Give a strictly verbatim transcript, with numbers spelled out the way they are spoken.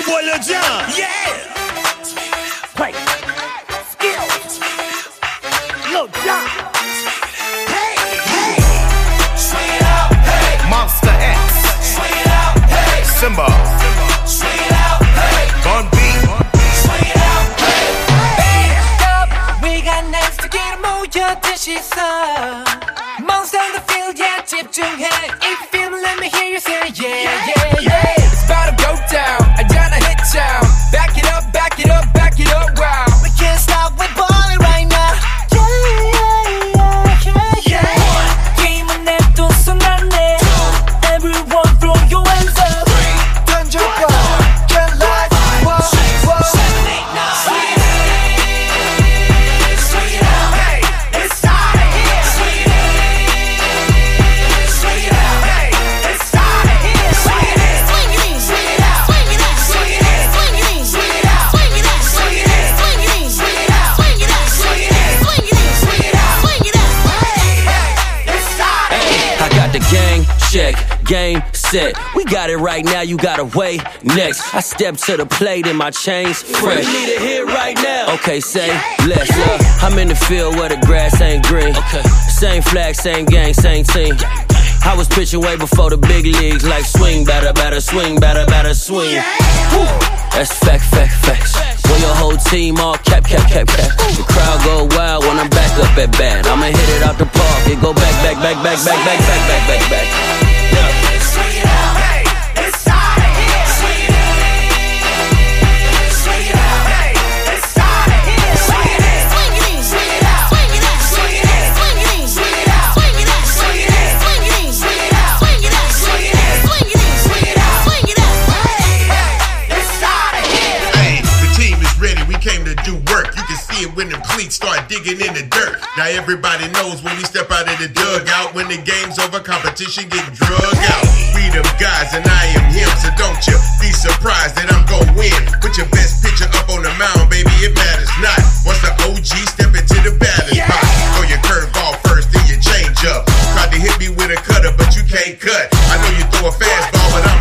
vois le jam. Yeah. Play. Skill. Lil Jon. Hey, hey. Swing it out, hey. Monster X. Swing it out, hey. Simba. Swing it out, hey. Gon B. Swing it out, hey. Back up, we got names to get 모여드시 서 Monster in the field, yeah, 집중해. If you feel me, let me hear you say yeah, yeah, yeah. It's about to go down, 알잖아 hit town. Back it up, back it up, back it up, wow. We can't stop, we're balling right now. Yeah, yeah, yeah, yeah, yeah. 게임은 내돈 손 안에. Everyone throw your hands up. 던져봐, get live, whoa, whoa. Seven, eight, nine. Swing it out, swing it out, hey. It's out of here. Swing it out, swing it out, hey. It's out of here. Swing it in, swing it in, swing it out, swing it out, swing it in, swing it in, swing it out, swing it out, swing it in, swing it in, swing it out, swing it out, swing it in, swing it in, swing it out, swing it out. Hey, hey, it's out of here. I got the gang check, game set. We got it right now, you gotta wait next. I step to the plate and my chains fresh. We need a hit right now. Okay, say less. Uh, I'm in the field where the grass ain't green. Okay. Same flag, same gang, same team. I was pitching way before the big leagues, like swing, batter, batter, swing, batter, batter, swing. Woo. That's fact, fact, facts. When your whole team all cap, cap, cap, cap. The crowd go wild when I'm back up at bat. I'ma hit it out the park. It go back, back, back, back, back, back, back, back, back, back. Swing it out, hey. It's out of here. Swing it out, swing it out, hey. It's out of here. Swing it in, swing it in, swing it out, swing it out, swing it in, swing it in, swing it out, swing it out, swing it in, swing it in, swing it out, swing it out, swing it in, swing it in, swing it out, swing it out. Hey, hey, it's out of here. Hey, the team is ready. We came to do work. You can see it when the cleats start digging in the dirt. Now everybody knows when we step out of the dugout. When the game's over, competition get drug out. We them guys and I am him, so don't you be surprised that I'm gon' win. Put your best picture up on the mound, baby, it matters not. Once the O G step into the batter's box, throw your curveball first, then you change up. Tried to hit me with a cutter, but you can't cut. I know you throw a fastball, but I'm